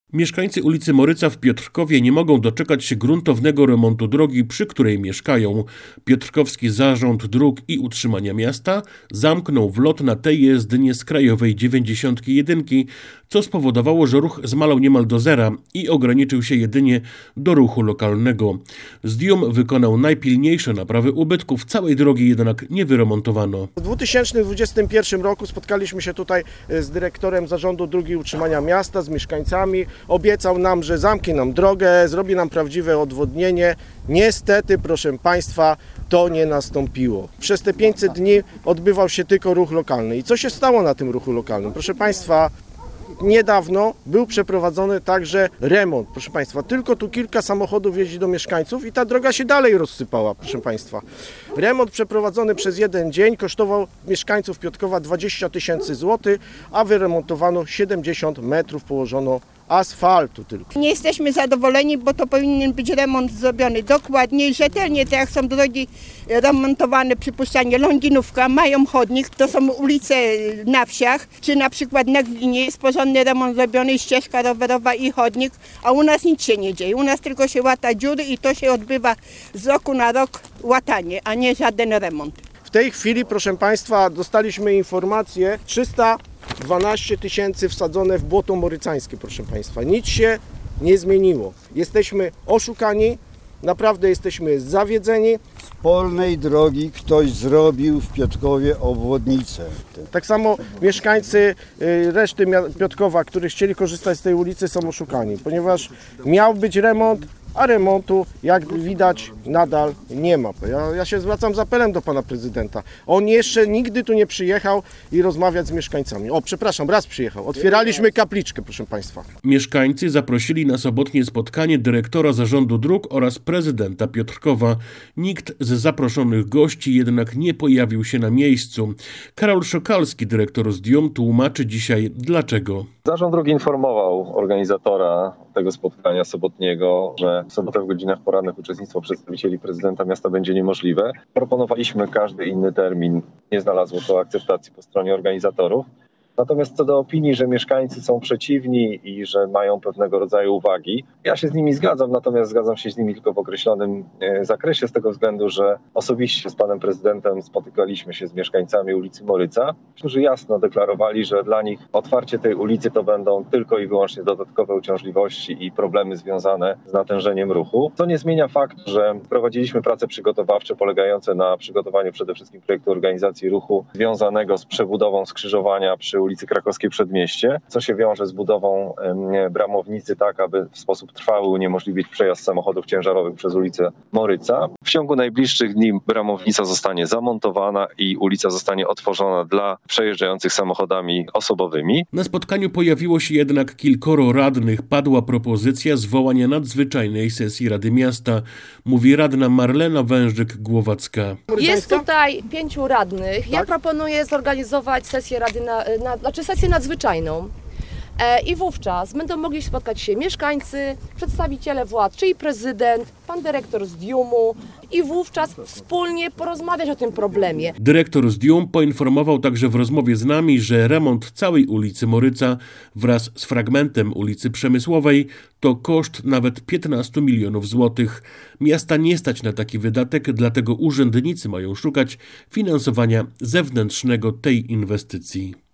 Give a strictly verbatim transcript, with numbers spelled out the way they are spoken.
Mieszkańcy ulicy Moryca w Piotrkowie nie mogą doczekać się gruntownego remontu drogi, przy której mieszkają. Piotrkowski Zarząd Dróg i Utrzymania Miasta zamknął wlot na tej jezdnię z krajowej dziewięćdziesiąt jeden, co spowodowało, że ruch zmalał niemal do zera i ograniczył się jedynie do ruchu lokalnego. Zdium wykonał najpilniejsze naprawy ubytków, całej drogi jednak nie wyremontowano. W dwa tysiące dwudziestym pierwszym roku spotkaliśmy się tutaj z dyrektorem Zarządu Dróg i Utrzymania Miasta, z mieszkańcami. Obiecał nam, że zamknie nam drogę, zrobi nam prawdziwe odwodnienie. Niestety, proszę Państwa, to nie nastąpiło. Przez te pięćset dni odbywał się tylko ruch lokalny. I co się stało na tym ruchu lokalnym? Proszę Państwa, niedawno był przeprowadzony także remont, proszę Państwa. Tylko tu kilka samochodów jeździ do mieszkańców i ta droga się dalej rozsypała, proszę Państwa. Remont przeprowadzony przez jeden dzień kosztował mieszkańców Piotrkowa dwadzieścia tysięcy złotych, a wyremontowano siedemdziesiąt metrów, położono asfaltu tylko. Nie jesteśmy zadowoleni, bo to powinien być remont zrobiony dokładniej, rzetelnie, tak jak są drogi remontowane, przypuszczalnie Lądzinówka, mają chodnik, to są ulice na wsiach, czy na przykład na Glinie jest porządny remont zrobiony, ścieżka rowerowa i chodnik, a u nas nic się nie dzieje, u nas tylko się łata dziury i to się odbywa z roku na rok łatanie, a nie żaden remont. W tej chwili, proszę Państwa, dostaliśmy informację, trzysta dwanaście tysięcy wsadzone w błoto morycańskie, proszę Państwa. Nic się nie zmieniło. Jesteśmy oszukani, naprawdę jesteśmy zawiedzeni. Z polnej drogi ktoś zrobił w Piotrkowie obwodnicę. Tak samo mieszkańcy reszty Piotrkowa, którzy chcieli korzystać z tej ulicy, są oszukani, ponieważ miał być remont, a remontu, jak widać, nadal nie ma. Ja, ja się zwracam z apelem do pana prezydenta. On jeszcze nigdy tu nie przyjechał i rozmawiać z mieszkańcami. O, przepraszam, raz przyjechał. Otwieraliśmy kapliczkę, proszę Państwa. Mieszkańcy zaprosili na sobotnie spotkanie dyrektora Zarządu Dróg oraz prezydenta Piotrkowa. Nikt z zaproszonych gości jednak nie pojawił się na miejscu. Karol Szokalski, dyrektor Zdium, tłumaczy dzisiaj dlaczego. Zarząd Dróg informował organizatora tego spotkania sobotniego, że w sobotę w godzinach porannych uczestnictwo przedstawicieli prezydenta miasta będzie niemożliwe. Proponowaliśmy każdy inny termin, nie znalazło to akceptacji po stronie organizatorów. Natomiast co do opinii, że mieszkańcy są przeciwni i że mają pewnego rodzaju uwagi, ja się z nimi zgadzam, natomiast zgadzam się z nimi tylko w określonym zakresie, z tego względu, że osobiście z panem prezydentem spotykaliśmy się z mieszkańcami ulicy Moryca, którzy jasno deklarowali, że dla nich otwarcie tej ulicy to będą tylko i wyłącznie dodatkowe uciążliwości i problemy związane z natężeniem ruchu. To nie zmienia faktu, że prowadziliśmy prace przygotowawcze polegające na przygotowaniu przede wszystkim projektu organizacji ruchu związanego z przebudową skrzyżowania przy ulicy Krakowskiej Przedmieście, co się wiąże z budową bramownicy tak, aby w sposób trwały uniemożliwić przejazd samochodów ciężarowych przez ulicę Moryca. W ciągu najbliższych dni bramownica zostanie zamontowana i ulica zostanie otworzona dla przejeżdżających samochodami osobowymi. Na spotkaniu pojawiło się jednak kilkoro radnych. Padła propozycja zwołania nadzwyczajnej sesji Rady Miasta, mówi radna Marlena Wężyk-Głowacka. Jest tutaj pięciu radnych. Tak? Ja proponuję zorganizować sesję Rady na, na znaczy sesję nadzwyczajną e, i wówczas będą mogli spotkać się mieszkańcy, przedstawiciele władz, czyli prezydent, pan dyrektor Zdiumu i wówczas wspólnie porozmawiać o tym problemie. Dyrektor Zdium poinformował także w rozmowie z nami, że remont całej ulicy Moryca wraz z fragmentem ulicy Przemysłowej to koszt nawet piętnaście milionów złotych. Miasta nie stać na taki wydatek, dlatego urzędnicy mają szukać finansowania zewnętrznego tej inwestycji.